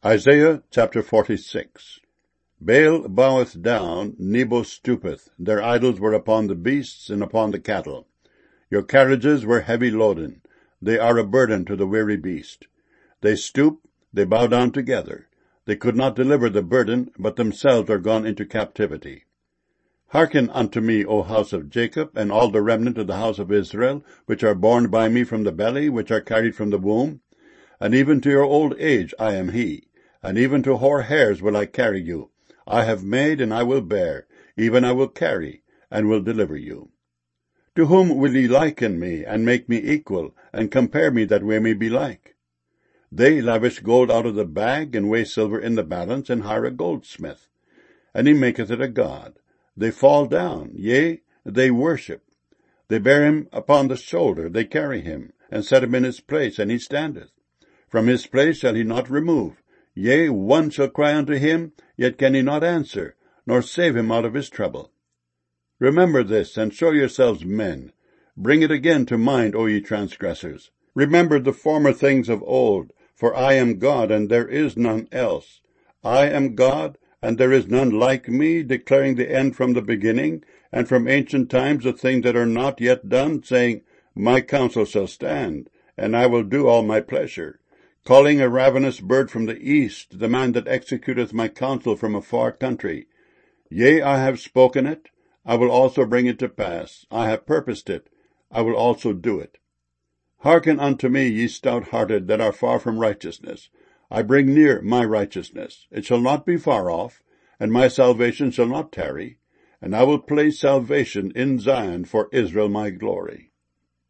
Isaiah chapter 46. Baal boweth down, Nebo stoopeth. Their idols were upon the beasts and upon the cattle. Your carriages were heavy loaden. They are a burden to the weary beast. They stoop, they bow down together. They could not deliver the burden, but themselves are gone into captivity. Hearken unto me, O house of Jacob, and all the remnant of the house of Israel, which are born by me from the belly, which are carried from the womb. And even to your old age I am he, and even to hoar hairs will I carry you. I have made, and I will bear, even I will carry, and will deliver you. To whom will ye liken me, and make me equal, and compare me that we may be like? They lavish gold out of the bag, and weigh silver in the balance, and hire a goldsmith. And he maketh it a god. They fall down, yea, they worship. They bear him upon the shoulder, they carry him, and set him in his place, and he standeth. From his place shall he not remove. Yea, one shall cry unto him, yet can he not answer, nor save him out of his trouble. Remember this, and show yourselves men. Bring it again to mind, O ye transgressors. Remember the former things of old, for I am God, and there is none else. I am God, and there is none like me, declaring the end from the beginning, and from ancient times the things that are not yet done, saying, My counsel shall stand, and I will do all my pleasure. Calling a ravenous bird from the east, the man that executeth my counsel from a far country. Yea, I have spoken it, I will also bring it to pass. I have purposed it, I will also do it. Hearken unto me, ye stout-hearted, that are far from righteousness. I bring near my righteousness. It shall not be far off, and my salvation shall not tarry. And I will place salvation in Zion for Israel my glory.